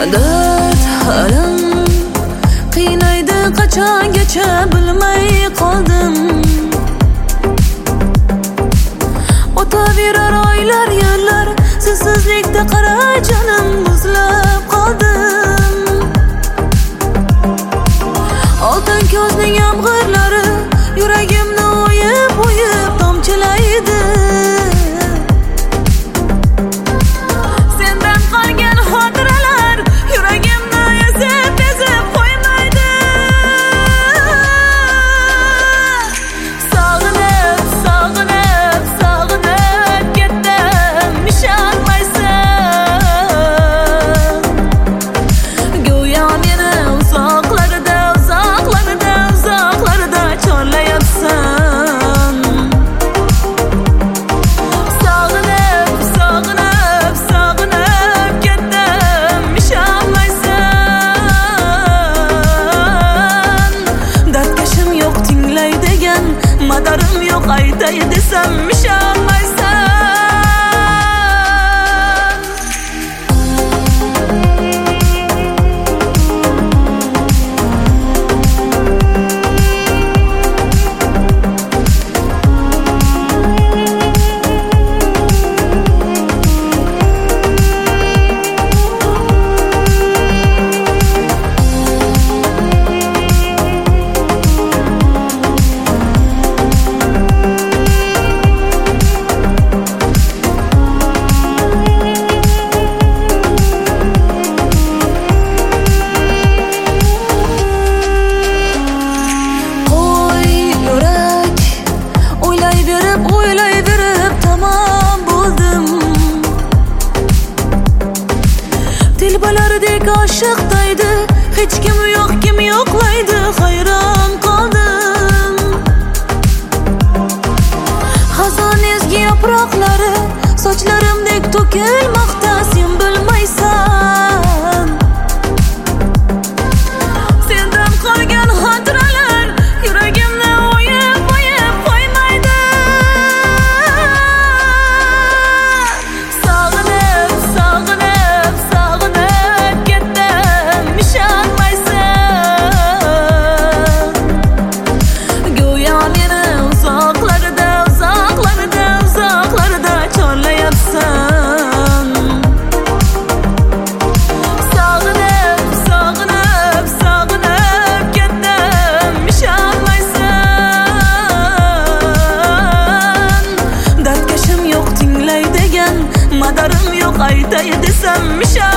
Dard alam qiynaydi qachongacha bilmay qoldim. O'taverar oylar yillar sizsizlikda qara jonim muzlab qoldim. Oltin ko'zning yomg'irlari yuragimni o'yib tomchilaydi. Sendan qolgan xotiralar yuragimni ezib qo'ymaydi. Sog'inib ketdim, ishonmaysan. Go'yo meni uzoqlarda chorlayapsan. Sog'inib ketdim, ishonmaysan. Dardkashim yo'q tinglaydigan, madarim yo'q aytay desam ishonmaysan. O'ylayverib tamom bo'ldim. Telbalardek oshiqdaydi, hech kim yo'q, kim yo'qlaydi, hayron qoldim. Xazon ezgi yaproqlari sochlarimdek to'kilmoqda, sen bilmaysan. Sendan qolgan xotiralar yuragimni o'yib qo'ymaydi. Sog'inib ketdim, ishonmaysan. Go'yo meni uzoqlarda chorlayapsan. Sog'inib ketdim, ishonmaysan. Dardkashim yo'q tinglaydigan, madarim yo'q aytay desam ishonmaysan.